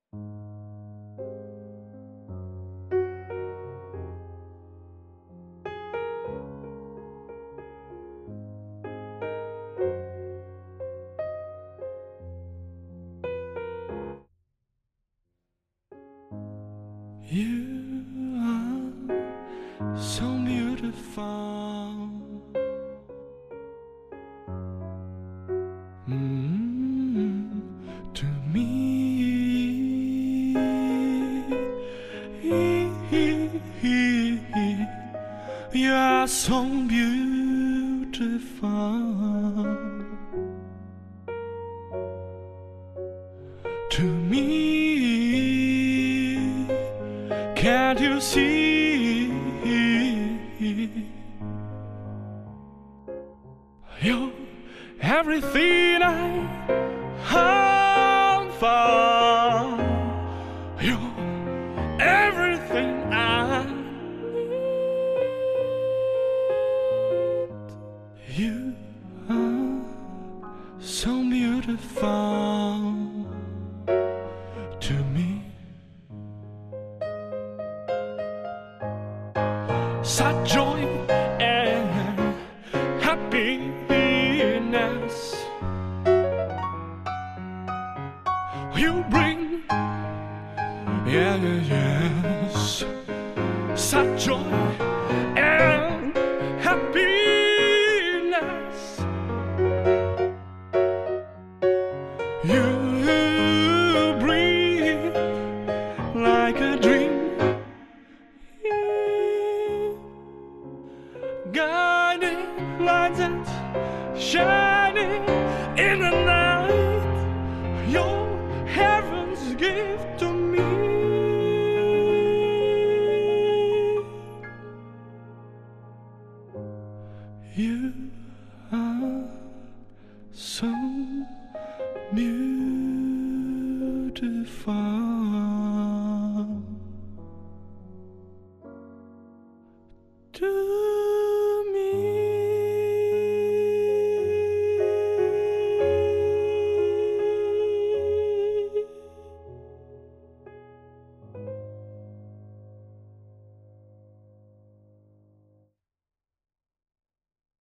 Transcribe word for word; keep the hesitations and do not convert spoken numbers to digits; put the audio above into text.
You are so beautiful. Mm, to me, you are so beautiful. To me, can't you see? You're everything I hope for. You're everything I need. You are so beautiful to me. Such joy and happiness you bring, yeah, yeah, yes. Such joy and happiness you bring like a dream. Guiding lights that shining in the night, your heaven's gift to me. You are so beautiful.